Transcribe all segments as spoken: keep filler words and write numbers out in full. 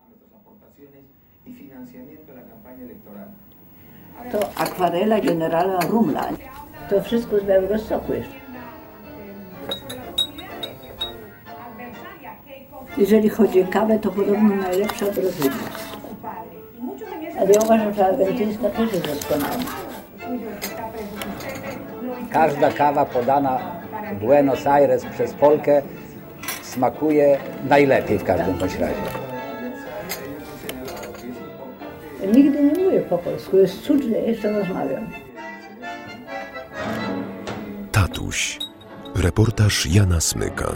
To akwarela generała Rumla. To wszystko z Białegostoku jest. Jeżeli chodzi o kawę, to podobno najlepsza Brazylia. Ale ja uważam, że argentyńska też jest doskonała. Każda kawa podana w Buenos Aires przez Polkę smakuje najlepiej w każdym bądź razie. Nigdy nie mówię po polsku, jest cudnie, jeszcze rozmawiam. Tatuś. Reportaż Jana Smyka.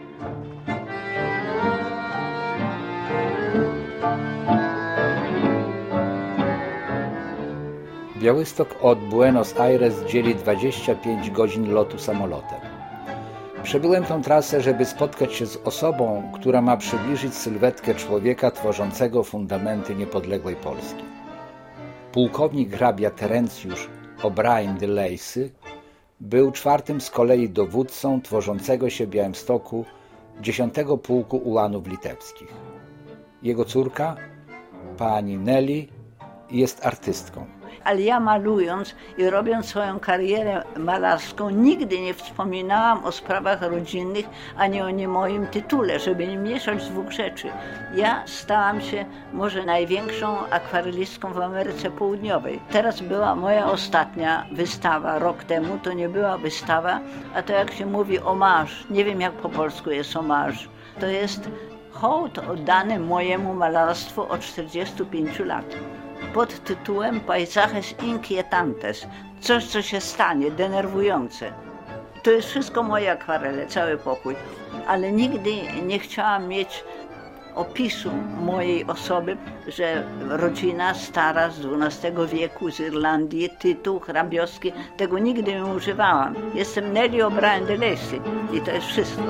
Białystok od Buenos Aires dzieli dwadzieścia pięć godzin lotu samolotem. Przebyłem tę trasę, żeby spotkać się z osobą, która ma przybliżyć sylwetkę człowieka tworzącego fundamenty niepodległej Polski. Pułkownik hrabia Terencjusz O'Brien de Lacy był czwartym z kolei dowódcą tworzącego się w Białymstoku dziesiątego Pułku Ułanów Litewskich. Jego córka, pani Nelly, jest artystką. Ale ja malując i robiąc swoją karierę malarską nigdy nie wspominałam o sprawach rodzinnych, ani o nie moim tytule, żeby nie mieszać dwóch rzeczy. Ja stałam się może największą akwarelistką w Ameryce Południowej. Teraz była moja ostatnia wystawa, rok temu to nie była wystawa, a to jak się mówi hommage, nie wiem jak po polsku jest hommage, to jest hołd oddany mojemu malarstwu od czterdziestu pięciu lat. Pod tytułem Paisajes Inquietantes, coś co się stanie, denerwujące. To jest wszystko moje akwarele, cały pokój, ale nigdy nie chciałam mieć opisu mojej osoby, że rodzina stara z dwunastego wieku z Irlandii, tytuł hrabiowski, tego nigdy nie używałam. Jestem Nelly O'Brien de Lacy i to jest wszystko.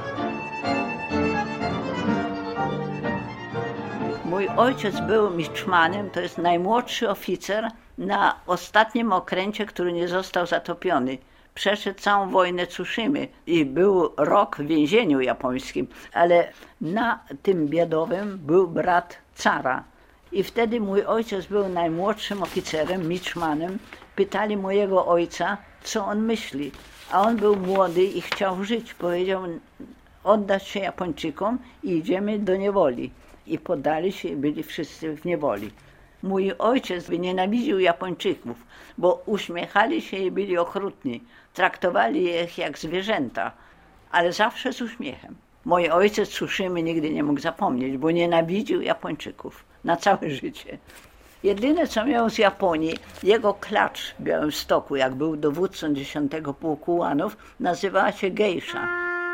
Mój ojciec był miczmanem, to jest najmłodszy oficer na ostatnim okręcie, który nie został zatopiony. Przeszedł całą wojnę Tsushimy i był rok w więzieniu japońskim, ale na tym biedowym był brat cara. I wtedy mój ojciec był najmłodszym oficerem, miczmanem. Pytali mojego ojca, co on myśli, a on był młody i chciał żyć. Powiedział, oddać się Japończykom i idziemy do niewoli. I poddali się i byli wszyscy w niewoli. Mój ojciec nienawidził Japończyków, bo uśmiechali się i byli okrutni. Traktowali ich jak zwierzęta, ale zawsze z uśmiechem. Mój ojciec Tsuszymy nigdy nie mógł zapomnieć, bo nienawidził Japończyków na całe życie. Jedyne co miał z Japonii, jego klacz w Białymstoku, jak był dowódcą dziesiątego Pułku Ułanów, nazywała się Geisha.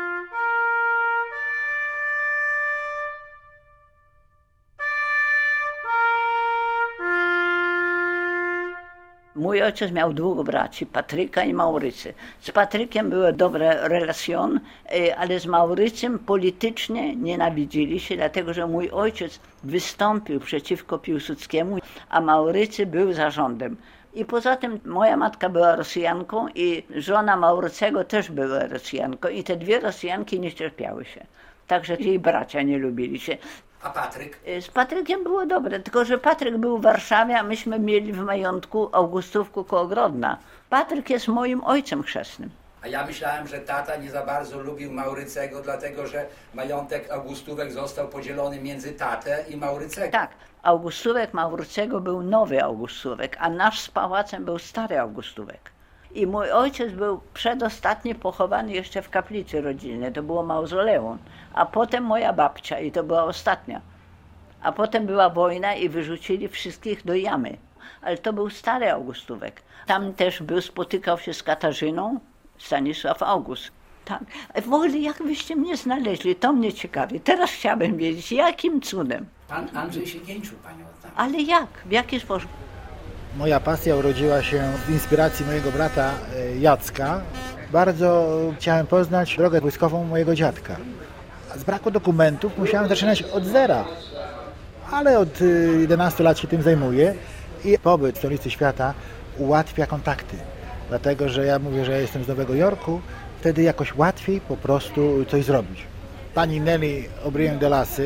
Mój ojciec miał dwóch braci, Patryka i Maurycy. Z Patrykiem były dobre relacje, ale z Maurycym politycznie nienawidzili się, dlatego że mój ojciec wystąpił przeciwko Piłsudskiemu, a Maurycy był za rządem. I poza tym moja matka była Rosjanką i żona Maurycego też była Rosjanką i te dwie Rosjanki nie cierpiały się. Także jej bracia nie lubili się. A Patryk? Z Patrykiem było dobre, tylko że Patryk był w Warszawie, a myśmy mieli w majątku Augustówku koło Grodna. Patryk jest moim ojcem chrzestnym. A ja myślałem, że tata nie za bardzo lubił Maurycego, dlatego że majątek Augustówek został podzielony między tatę i Maurycego. Tak, Augustówek Maurycego był nowy Augustówek, a nasz z pałacem był stary Augustówek. I mój ojciec był przedostatni pochowany jeszcze w kaplicy rodzinnej, to było mauzoleum, a potem moja babcia i to była ostatnia. A potem była wojna i wyrzucili wszystkich do jamy, ale to był stary Augustówek. Tam też był, spotykał się z Katarzyną, Stanisław August. Tak. W ogóle jak byście mnie znaleźli, to mnie ciekawi. Teraz chciałabym wiedzieć, jakim cudem. Pan Andrzej Sienkiewicz panią tam. Ale jak? W jaki sposób? Moja pasja urodziła się z inspiracji mojego brata Jacka. Bardzo chciałem poznać drogę wojskową mojego dziadka. Z braku dokumentów musiałem zaczynać od zera, ale od jedenastu lat się tym zajmuję i pobyt w stolicy świata ułatwia kontakty. Dlatego, że ja mówię, że ja jestem z Nowego Jorku, wtedy jakoś łatwiej po prostu coś zrobić. Pani Nelly O'Brien de Lacy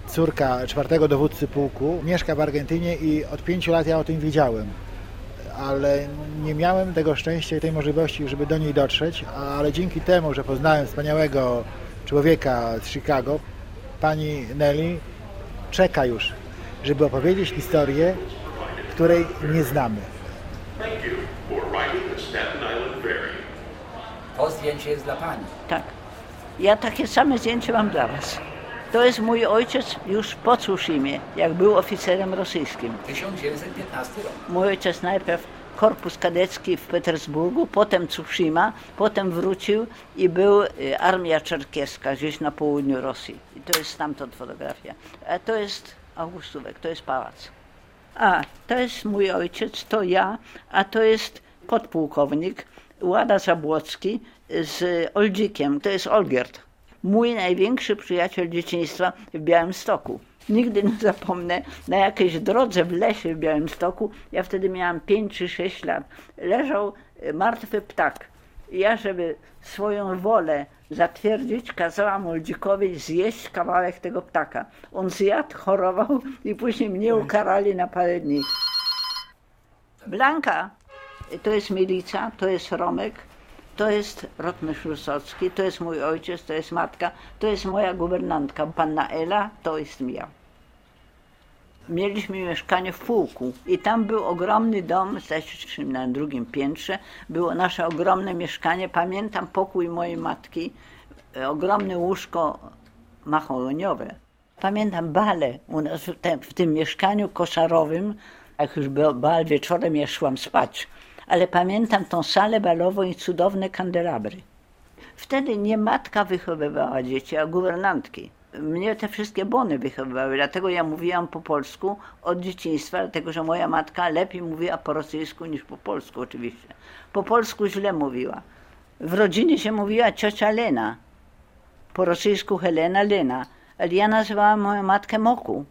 córka czwartego dowódcy pułku, mieszka w Argentynie i od pięciu lat ja o tym wiedziałem. Ale nie miałem tego szczęścia i tej możliwości, żeby do niej dotrzeć, ale dzięki temu, że poznałem wspaniałego człowieka z Chicago, pani Nelly czeka już, żeby opowiedzieć historię, której nie znamy. To zdjęcie jest dla pani. Tak. Ja takie same zdjęcie mam dla was. To jest mój ojciec już po Tsushimie, jak był oficerem rosyjskim. tysiąc dziewięćset piętnasty rok. Mój ojciec najpierw korpus kadecki w Petersburgu, potem Tsushima, potem wrócił i był y, armia czerkieska gdzieś na południu Rosji. I to jest stamtąd fotografia. A to jest Augustówek, to jest pałac. A, to jest mój ojciec, to ja, a to jest podpułkownik Łada Zabłocki z Oldzikiem, to jest Olgierd. Mój największy przyjaciel dzieciństwa w Białymstoku. Nigdy nie zapomnę, na jakiejś drodze w lesie w Białymstoku, ja wtedy miałam pięć czy sześć lat, leżał martwy ptak. Ja, żeby swoją wolę zatwierdzić, kazałam Oldzikowi zjeść kawałek tego ptaka. On zjadł, chorował i później mnie ukarali na parę dni. Blanka, to jest Milica, to jest Romek, to jest rotmistrz Wysocki, to jest mój ojciec, to jest matka, to jest moja guwernantka, panna Ela, to jest ja. Mieliśmy mieszkanie w pułku i tam był ogromny dom, zdaje się na drugim piętrze, było nasze ogromne mieszkanie. Pamiętam pokój mojej matki, ogromne łóżko mahoniowe. Pamiętam bale u nas w, te, w tym mieszkaniu koszarowym, jak już był bal wieczorem, ja szłam spać. Ale pamiętam tą salę balową i cudowne kandelabry. Wtedy nie matka wychowywała dzieci, a guwernantki. Mnie te wszystkie bony wychowywały, dlatego ja mówiłam po polsku od dzieciństwa, dlatego że moja matka lepiej mówiła po rosyjsku niż po polsku oczywiście. Po polsku źle mówiła. W rodzinie się mówiła ciocia Lena, po rosyjsku Helena, Lena, ale ja nazywałam moją matkę Moku.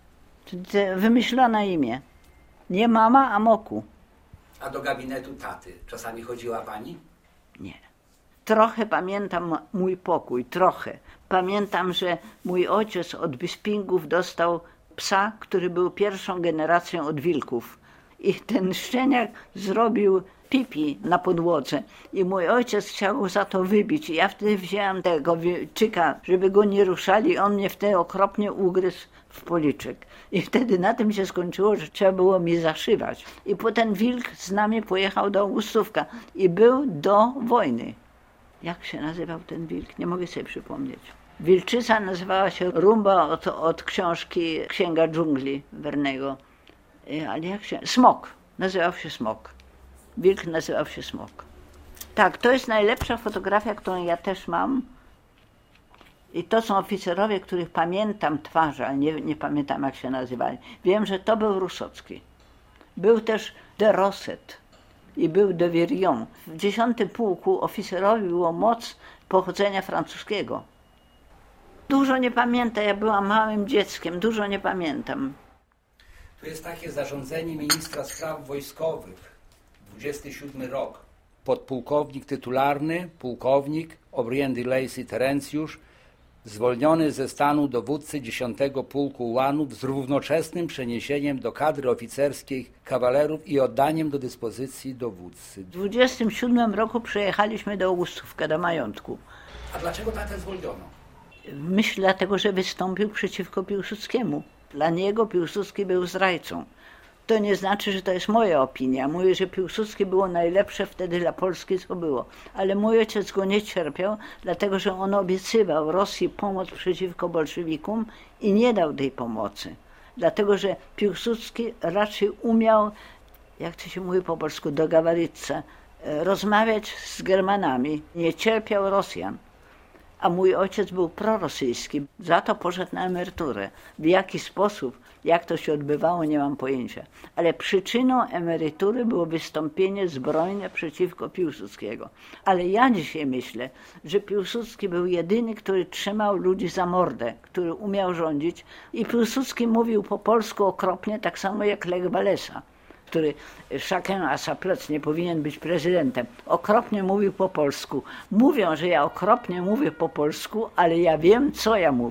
Wymyślone imię. Nie mama, a Moku. A do gabinetu taty czasami chodziła pani? Nie. Trochę pamiętam mój pokój, trochę. Pamiętam, że mój ojciec od Bispingów dostał psa, który był pierwszą generacją od wilków. I ten szczeniak zrobił pipi na podłodze. I mój ojciec chciał go za to wybić. I ja wtedy wzięłam tego wilczyka, żeby go nie ruszali. On mnie wtedy okropnie ugryzł w policzek. I wtedy na tym się skończyło, że trzeba było mi zaszywać. I potem wilk z nami pojechał do Augustówka i był do wojny. Jak się nazywał ten wilk? Nie mogę sobie przypomnieć. Wilczyca nazywała się Rumba od, od książki Księga dżungli Vernego. Ale jak się... Smok. Nazywał się Smok. Wilk nazywał się Smok. Tak, to jest najlepsza fotografia, którą ja też mam. I to są oficerowie, których pamiętam twarze, ale nie, nie pamiętam, jak się nazywali. Wiem, że to był Rusocki. Był też de Rosset i był de Virion. W dziesiątym pułku oficerowi było moc pochodzenia francuskiego. Dużo nie pamiętam, ja byłam małym dzieckiem, dużo nie pamiętam. Tu jest takie zarządzenie ministra spraw wojskowych, dwudziesty siódmy rok. Podpułkownik tytularny, pułkownik Obriendy Lacey Terencjusz, zwolniony ze stanu dowódcy dziesiątego pułku ułanów z równoczesnym przeniesieniem do kadry oficerskiej kawalerów i oddaniem do dyspozycji dowódcy. W dwudziestym siódmym roku przyjechaliśmy do Augustówka, do majątku. A dlaczego tatę zwolniono? Myślę dlatego, że wystąpił przeciwko Piłsudskiemu. Dla niego Piłsudski był zdrajcą. To nie znaczy, że to jest moja opinia. Mówię, że Piłsudski było najlepsze wtedy dla Polski, co było. Ale mój ojciec go nie cierpiał, dlatego że on obiecywał Rosji pomoc przeciwko bolszewikom i nie dał tej pomocy. Dlatego, że Piłsudski raczej umiał, jak to się mówi po polsku, dogawaryться, rozmawiać z Germanami. Nie cierpiał Rosjan. A mój ojciec był prorosyjski, za to poszedł na emeryturę. W jaki sposób, jak to się odbywało, nie mam pojęcia. Ale przyczyną emerytury było wystąpienie zbrojne przeciwko Piłsudskiego. Ale ja dzisiaj myślę, że Piłsudski był jedyny, który trzymał ludzi za mordę, który umiał rządzić. I Piłsudski mówił po polsku okropnie, tak samo jak Lech Walesa, który chacun à sa place, nie powinien być prezydentem. Okropnie mówił po polsku. Mówią, że ja okropnie mówię po polsku, ale ja wiem, co ja mówię.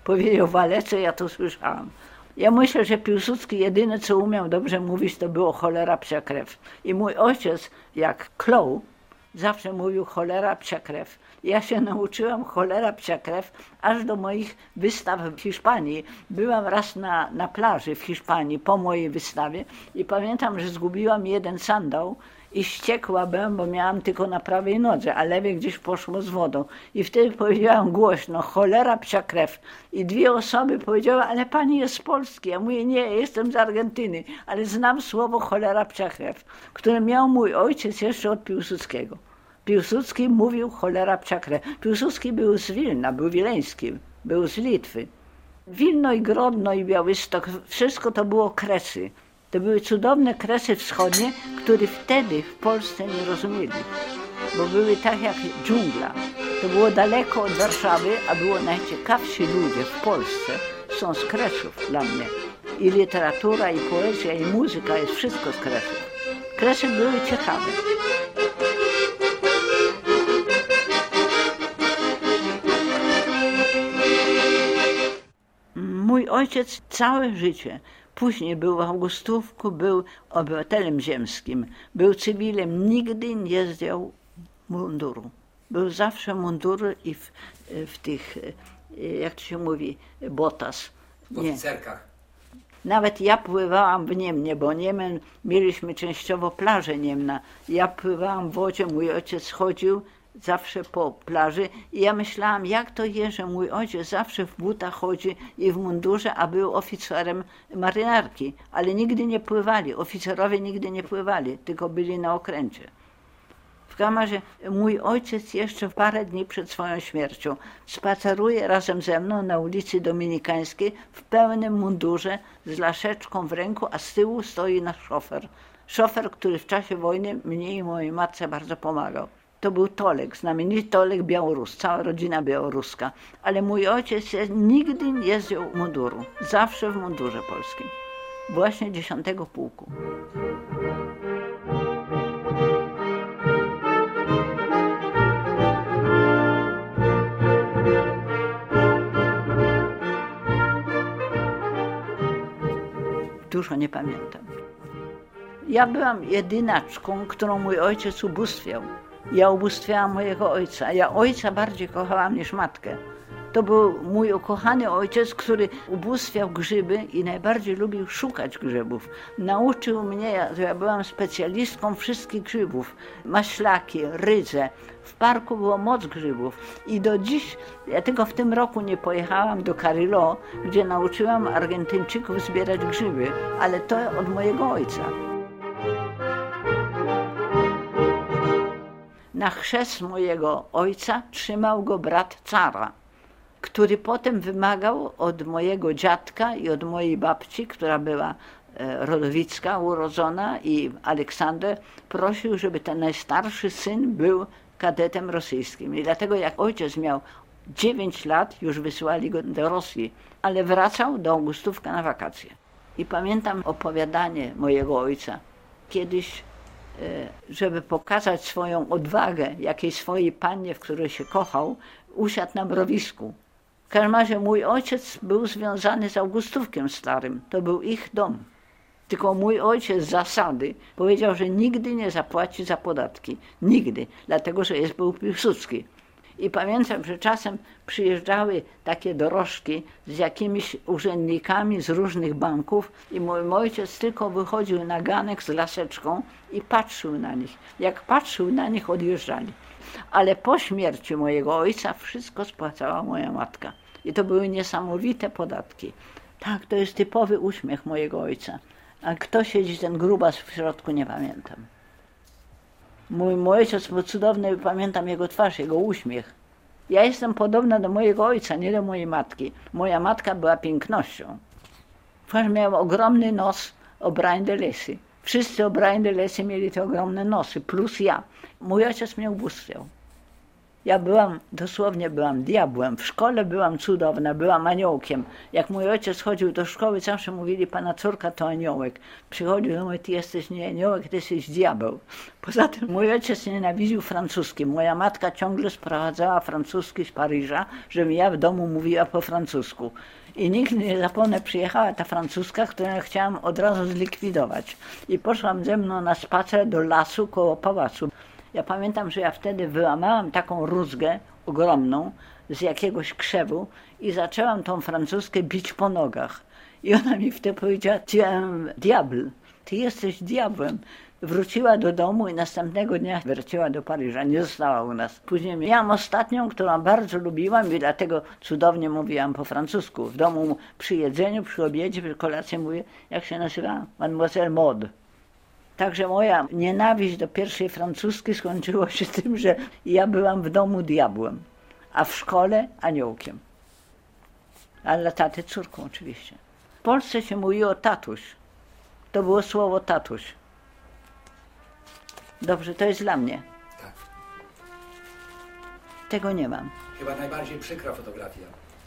powiedział Walece, ja to słyszałam. Ja myślę, że Piłsudski jedyne, co umiał dobrze mówić, to było cholera, psia krew. I mój ojciec, jak klął, zawsze mówił cholera, psia krew. Ja się nauczyłam cholera, psia krew, aż do moich wystaw w Hiszpanii. Byłam raz na, na plaży w Hiszpanii po mojej wystawie i pamiętam, że zgubiłam jeden sandał i wściekła byłam, bo miałam tylko na prawej nodze, a lewie gdzieś poszło z wodą. I wtedy powiedziałam głośno, cholera, psia krew. I dwie osoby powiedziały, ale pani jest z Polski. Ja mówię, nie, jestem z Argentyny, ale znam słowo cholera, psia krew, które miał mój ojciec jeszcze od Piłsudskiego. Piłsudski mówił cholera, psia krew. Piłsudski był z Wilna, był wileński, był z Litwy. Wilno i Grodno i Białystok, wszystko to było kresy. To były cudowne kresy wschodnie, które wtedy w Polsce nie rozumieli, bo były tak jak dżungla. To było daleko od Warszawy, a było najciekawsi ludzie w Polsce są z Kresów dla mnie. I literatura, i poezja, i muzyka, jest wszystko z Kresów. Kresy były ciekawe. Mój ojciec całe życie, później był w Augustówku, był obywatelem ziemskim, był cywilem, nigdy nie zdjął munduru. Był zawsze mundury i w, w tych, jak to się mówi, botas. W oficerkach. Nawet ja pływałam w Niemnie, bo Niemen mieliśmy częściowo plażę Niemna. Ja pływałam w wodzie, mój ojciec chodził zawsze po plaży i ja myślałam, jak to jest, że mój ojciec zawsze w butach chodzi i w mundurze, a był oficerem marynarki, ale nigdy nie pływali, oficerowie nigdy nie pływali, tylko byli na okręcie. W każdym razie mój ojciec jeszcze parę dni przed swoją śmiercią spaceruje razem ze mną na ulicy Dominikańskiej w pełnym mundurze z laszeczką w ręku, a z tyłu stoi nasz szofer. Szofer, który w czasie wojny mnie i mojej matce bardzo pomagał. To był Tolek, znamienity Tolek Białorus, cała rodzina białoruska. Ale mój ojciec nigdy nie zdjął munduru, zawsze w mundurze polskim. Właśnie dziesiątego pułku. Dużo nie pamiętam. Ja byłam jedynaczką, którą mój ojciec ubóstwiał. Ja ubóstwiałam mojego ojca. Ja ojca bardziej kochałam niż matkę. To był mój ukochany ojciec, który ubóstwiał grzyby i najbardziej lubił szukać grzybów. Nauczył mnie, ja, ja byłam specjalistką wszystkich grzybów. Maślaki, rydze. W parku było moc grzybów. I do dziś, ja tylko w tym roku nie pojechałam do Carrillo, gdzie nauczyłam Argentyńczyków zbierać grzyby, ale to od mojego ojca. Na chrzest mojego ojca trzymał go brat cara, który potem wymagał od mojego dziadka i od mojej babci, która była rodowicka, urodzona, i Aleksander prosił, żeby ten najstarszy syn był kadetem rosyjskim. I dlatego jak ojciec miał dziewięć lat, już wysyłali go do Rosji, ale wracał do Augustówka na wakacje. I pamiętam opowiadanie mojego ojca. Kiedyś, żeby pokazać swoją odwagę jakiejś swojej pannie, w której się kochał, usiadł na mrowisku. W każdym razie mój ojciec był związany z Augustówkiem Starym. To był ich dom. Tylko mój ojciec z zasady powiedział, że nigdy nie zapłaci za podatki. Nigdy. Dlatego, że jest był Piłsudski. I pamiętam, że czasem przyjeżdżały takie dorożki z jakimiś urzędnikami z różnych banków i mój ojciec tylko wychodził na ganek z laseczką i patrzył na nich. Jak patrzył na nich, odjeżdżali. Ale po śmierci mojego ojca wszystko spłacała moja matka. I to były niesamowite podatki. Tak, to jest typowy uśmiech mojego ojca. A kto siedzi, ten grubas w środku, nie pamiętam. Mój, mój ojciec był cudowny, pamiętam jego twarz, jego uśmiech. Ja jestem podobna do mojego ojca, nie do mojej matki. Moja matka była pięknością. Twarz miał ogromny nos o Brian de Lacy. Wszyscy o Brian de Lacy mieli te ogromne nosy, plus ja. Mój ojciec mnie ubóstwiał. Ja byłam, dosłownie byłam diabłem. W szkole byłam cudowna, byłam aniołkiem. Jak mój ojciec chodził do szkoły, zawsze mówili, pana córka to aniołek. Przychodził do mnie, ty jesteś nie aniołek, ty jesteś diabeł. Poza tym mój ojciec nienawidził francuski. Moja matka ciągle sprowadzała francuski z Paryża, żebym ja w domu mówiła po francusku. I nigdy nie zapomnę, przyjechała ta francuska, którą chciałam od razu zlikwidować. I poszłam ze mną na spacer do lasu koło pałacu. Ja pamiętam, że ja wtedy wyłamałam taką rózgę ogromną z jakiegoś krzewu i zaczęłam tą francuskę bić po nogach. I ona mi wtedy powiedziała, tu es diable, ty jesteś diabłem. Wróciła do domu i następnego dnia wróciła do Paryża, nie została u nas. Później miałam ostatnią, którą bardzo lubiłam i dlatego cudownie mówiłam po francusku. W domu przy jedzeniu, przy obiedzie, przy kolacji mówię, jak się nazywa? Mademoiselle Maud. Także moja nienawiść do pierwszej francuskiej skończyła się tym, że ja byłam w domu diabłem, a w szkole aniołkiem. A dla taty córką oczywiście. W Polsce się mówiło tatuś. To było słowo tatuś. Dobrze, to jest dla mnie. Tak. Tego nie mam. Chyba najbardziej przykra fotografia.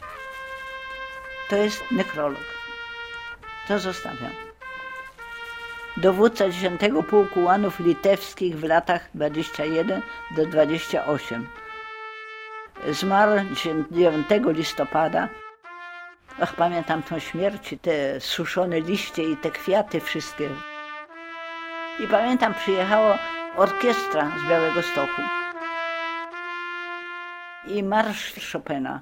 To jest nekrolog. To zostawiam. Dowódca dziesiątego Pułku Ułanów Litewskich w latach dwudziestym pierwszym do dwudziestego ósmego. Zmarł dziewiątego listopada. Ach, pamiętam tą śmierć, te suszone liście i te kwiaty wszystkie. I pamiętam, przyjechała orkiestra z Białegostoku i marsz Chopina.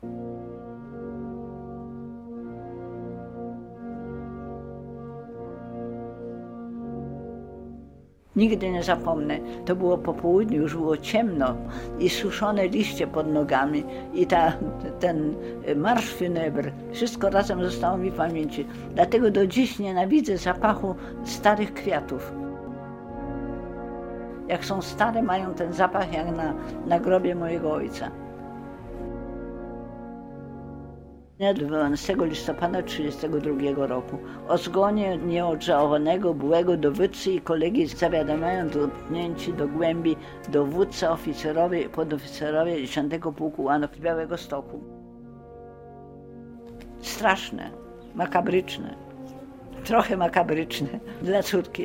Nigdy nie zapomnę, to było po południu, już było ciemno i suszone liście pod nogami i ta, ten marsz funebr, wszystko razem zostało mi w pamięci. Dlatego do dziś nienawidzę zapachu starych kwiatów. Jak są stare, mają ten zapach jak na, na grobie mojego ojca. dwunastego listopada tysiąc dziewięćset trzydziestego drugiego roku o zgonie nieodżałowanego byłego dowódcy i kolegi zawiadamiają dotknięci do głębi dowódca oficerowie i podoficerowie dziesiątego Pułku Ułanów Białegostoku. Straszne, makabryczne, trochę makabryczne dla córki.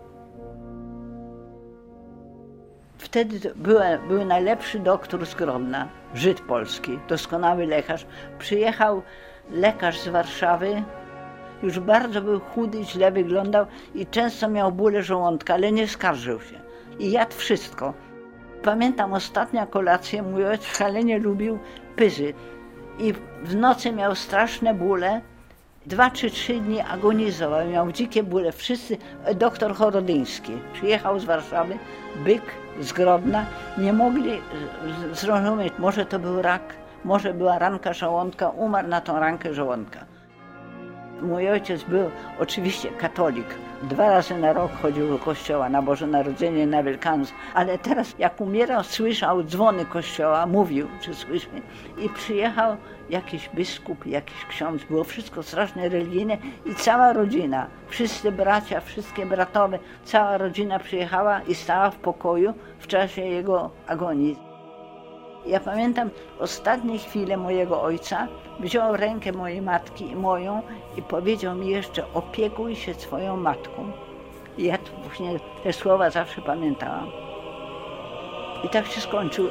Wtedy był, był najlepszy doktor z Grodna, Żyd polski, doskonały lekarz. Przyjechał lekarz z Warszawy, już bardzo był chudy, źle wyglądał i często miał bóle żołądka, ale nie skarżył się. I jadł wszystko. Pamiętam ostatnia kolacja, mój ojciec szalenie lubił pyzy i w nocy miał straszne bóle. Dwa czy trzy dni agonizował, miał dzikie bóle. Wszyscy, doktor Chorodyński przyjechał z Warszawy, byk z Grodna, nie mogli zrozumieć, może to był rak, może była ranka żołądka, umarł na tą rankę żołądka. Mój ojciec był oczywiście katolik, dwa razy na rok chodził do kościoła, na Boże Narodzenie, na Wielkanoc, ale teraz jak umierał, słyszał dzwony kościoła, mówił, czy słyszy, i przyjechał jakiś biskup, jakiś ksiądz, było wszystko strasznie religijne i cała rodzina, wszyscy bracia, wszystkie bratowe, cała rodzina przyjechała i stała w pokoju w czasie jego agonii. Ja pamiętam ostatnie chwile mojego ojca, wziął rękę mojej matki i moją i powiedział mi jeszcze, opiekuj się swoją matką. I ja właśnie te słowa zawsze pamiętałam. I tak się skończyło.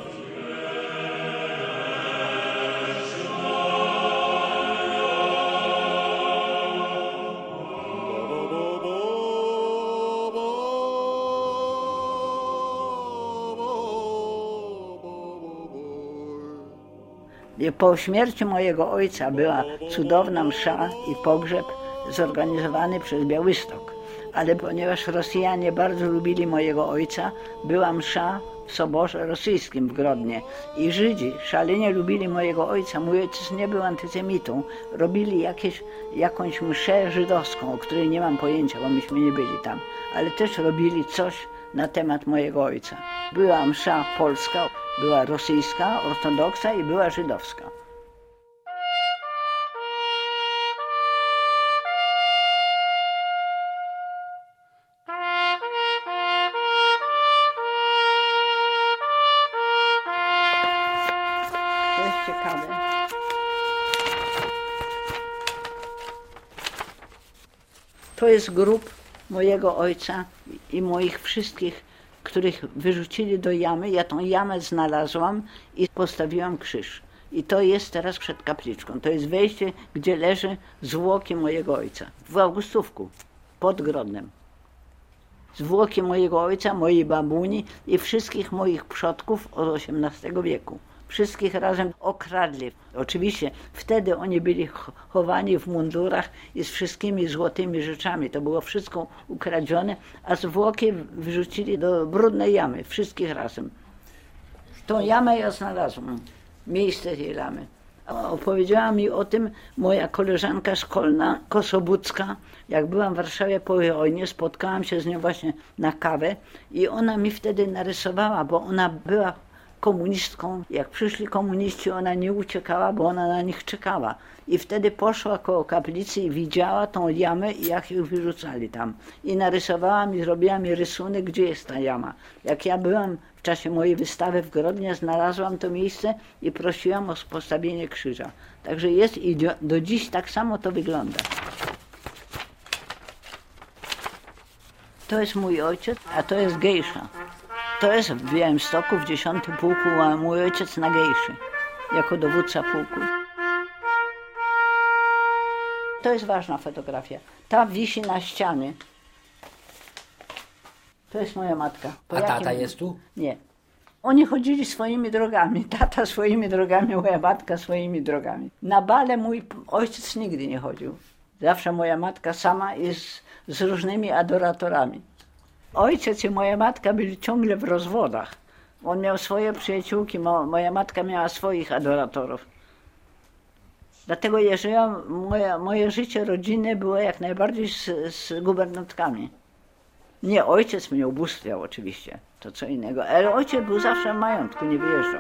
Po śmierci mojego ojca była cudowna msza i pogrzeb zorganizowany przez Białystok. Ale ponieważ Rosjanie bardzo lubili mojego ojca, była msza w Soborze Rosyjskim w Grodnie. I Żydzi szalenie lubili mojego ojca. Mój ojciec nie był antysemitą. Robili jakieś, jakąś mszę żydowską, o której nie mam pojęcia, bo myśmy nie byli tam. Ale też robili coś na temat mojego ojca. Była msza polska, była rosyjska, ortodoksa i była żydowska. To jest grób mojego ojca i moich wszystkich, których wyrzucili do jamy. Ja tą jamę znalazłam i postawiłam krzyż. I to jest teraz przed kapliczką. To jest wejście, gdzie leży zwłoki mojego ojca. W Augustówku, pod Grodnem. Zwłoki mojego ojca, mojej babuni i wszystkich moich przodków od osiemnastego wieku. Wszystkich razem okradli. Oczywiście wtedy oni byli chowani w mundurach i z wszystkimi złotymi rzeczami. To było wszystko ukradzione, a zwłoki wyrzucili do brudnej jamy. Wszystkich razem. Tą jamę ja znalazłam. Miejsce tej jamy. Opowiedziała mi o tym moja koleżanka szkolna, Kosobucka. Jak byłam w Warszawie po wojnie, spotkałam się z nią właśnie na kawę i ona mi wtedy narysowała, bo ona była komunistką. Jak przyszli komuniści, ona nie uciekała, bo ona na nich czekała. I wtedy poszła koło kaplicy i widziała tą jamę i jak ich wyrzucali tam. I narysowała mi, zrobiła mi rysunek, gdzie jest ta jama. Jak ja byłam w czasie mojej wystawy w Grodnie, znalazłam to miejsce i prosiłam o postawienie krzyża. Także jest i do, do dziś tak samo to wygląda. To jest mój ojciec, a to jest gejsza. To jest w Białymstoku w dziesiątym pułku, a mój ojciec na gejszy, jako dowódca pułku. To jest ważna fotografia. Ta wisi na ścianie. To jest moja matka. Po A tata jakim... jest tu? Nie. Oni chodzili swoimi drogami. Tata swoimi drogami, moja matka swoimi drogami. Na bale mój ojciec nigdy nie chodził. Zawsze moja matka sama i z, z różnymi adoratorami. Ojciec i moja matka byli ciągle w rozwodach. On miał swoje przyjaciółki, mo, moja matka miała swoich adoratorów. Dlatego ja żyłam, moje, moje życie rodzinne było jak najbardziej z, z gubernatkami. Nie, ojciec mnie ubóstwiał oczywiście, to co innego, ale ojciec był zawsze w majątku, nie wyjeżdżał.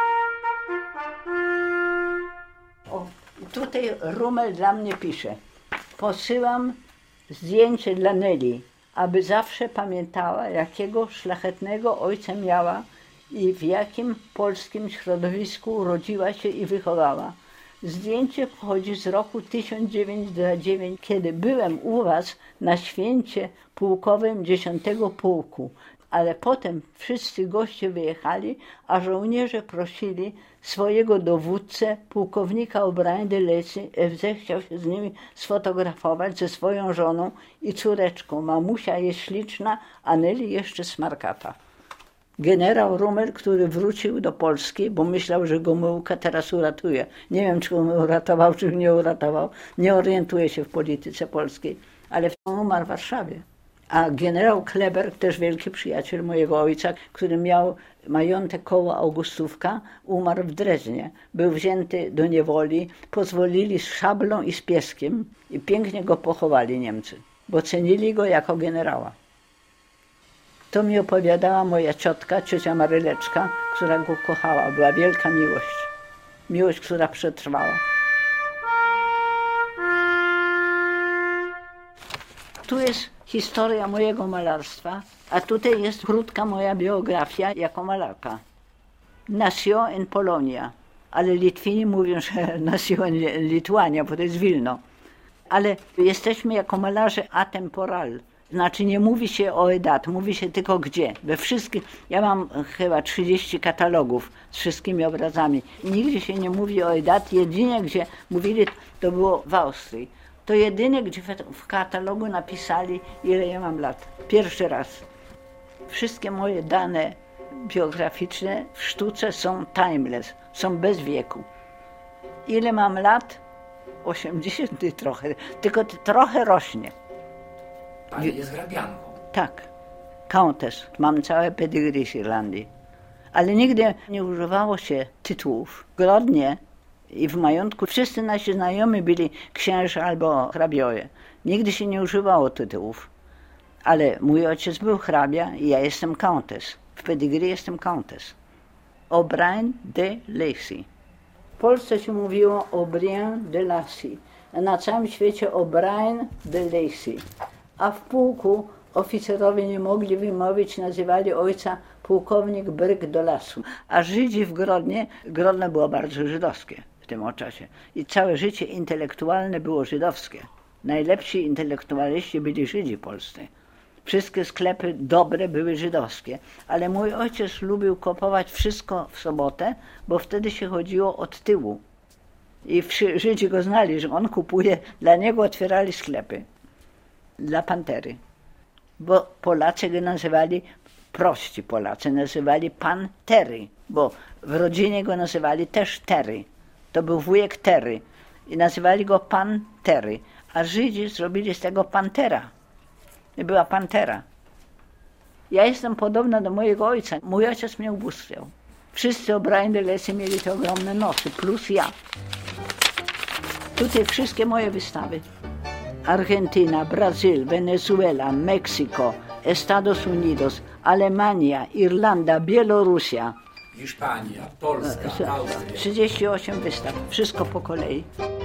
O, tutaj Rumel dla mnie pisze. Posyłam zdjęcie dla Neli, aby zawsze pamiętała, jakiego szlachetnego ojca miała i w jakim polskim środowisku urodziła się i wychowała. Zdjęcie pochodzi z roku tysiąc dziewięćset dziewiątego, kiedy byłem u was na święcie pułkowym dziesiątego pułku, ale potem wszyscy goście wyjechali, a żołnierze prosili swojego dowódcę, pułkownika O'Brien de Lacy, zechciał się z nimi sfotografować ze swoją żoną i córeczką. Mamusia jest śliczna, a Nelly jeszcze smarkata. Generał Rummel, który wrócił do Polski, bo myślał, że Gomułka teraz uratuje. Nie wiem, czy on uratował, czy nie uratował. Nie orientuje się w polityce polskiej, ale on umarł w Warszawie. A generał Kleber, też wielki przyjaciel mojego ojca, który miał majątek koło Augustówka, umarł w Dreźnie. Był wzięty do niewoli, pozwolili z szablą i z pieskiem i pięknie go pochowali Niemcy, bo cenili go jako generała. To mi opowiadała moja ciotka, ciocia Maryleczka, która go kochała. Była wielka miłość. Miłość, która przetrwała. Tu jest historia mojego malarstwa, a tutaj jest krótka moja biografia jako malarka. Nació en Polonia, ale Litwini mówią, że nació en Lituania, bo to jest Wilno. Ale jesteśmy jako malarze atemporal. Znaczy nie mówi się o edat, mówi się tylko gdzie. We wszystkich, ja mam chyba trzydzieści katalogów z wszystkimi obrazami. Nigdzie się nie mówi o edat, jedynie gdzie mówili, to było w Austrii. To jedyne, gdzie w katalogu napisali, ile ja mam lat. Pierwszy raz. Wszystkie moje dane biograficzne w sztuce są timeless, są bez wieku. Ile mam lat? osiemdziesiąt i trochę, tylko trochę rośnie. Pani jest hrabianką. Tak, countess. Mam całe pedigree z Irlandii. Ale nigdy nie używało się tytułów. W Grodnie i w majątku wszyscy nasi znajomi byli księża albo hrabiowie. Nigdy się nie używało tytułów. Ale mój ojciec był hrabia i ja jestem countess. W pedigree jestem countess. O'Brien de Lacy. W Polsce się mówiło O'Brien de Lacy. A na całym świecie O'Brien de Lacy. A w pułku oficerowie nie mogli wymówić, nazywali ojca pułkownik Bryk do lasu. A Żydzi w Grodnie, Grodno było bardzo żydowskie w tym czasie. I całe życie intelektualne było żydowskie. Najlepsi intelektualiści byli Żydzi polscy. Wszystkie sklepy dobre były żydowskie, ale mój ojciec lubił kupować wszystko w sobotę, bo wtedy się chodziło od tyłu. I Żydzi go znali, że on kupuje, dla niego otwierali sklepy. Dla Pantery. Bo Polacy go nazywali, prości Polacy nazywali pan Tery, bo w rodzinie go nazywali też Tery. To był wujek Tery i nazywali go pan Tery, a Żydzi zrobili z tego Pantera. I była Pantera. Ja jestem podobna do mojego ojca. Mój ojciec mnie ubóstwiał. Wszyscy obrani leccy mieli te ogromne nosy, plus ja. Tutaj wszystkie moje wystawy. Argentyna, Brazyl, Wenezuela, Meksyko, Estados Unidos, Alemania, Irlanda, Białorusia. Hiszpania, Polska, Austria. trzydzieści osiem wystaw, wszystko po kolei.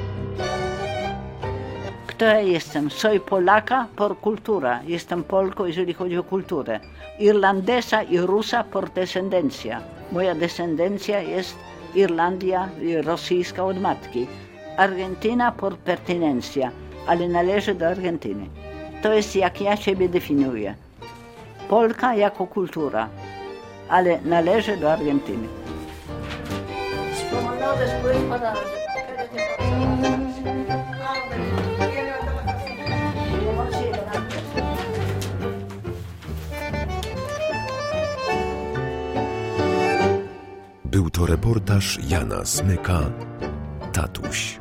Kto ja jestem? Soy Polaka por kultura. Jestem Polką, jeżeli chodzi o kulturę. Irlandesa i Rusa por descendencia. Moja descendencja jest Irlandia rosyjska od matki. Argentyna por pertenencia, ale należy do Argentyny. To jest jak ja siebie definiuję. Polka jako kultura, ale należy do Argentyny. Był to reportaż Jana Smyka, Tatuś.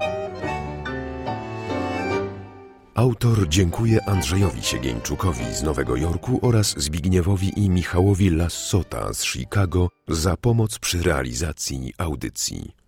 Autor dziękuję Andrzejowi Siegieńczukowi z Nowego Jorku oraz Zbigniewowi i Michałowi Lassota z Chicago za pomoc przy realizacji audycji.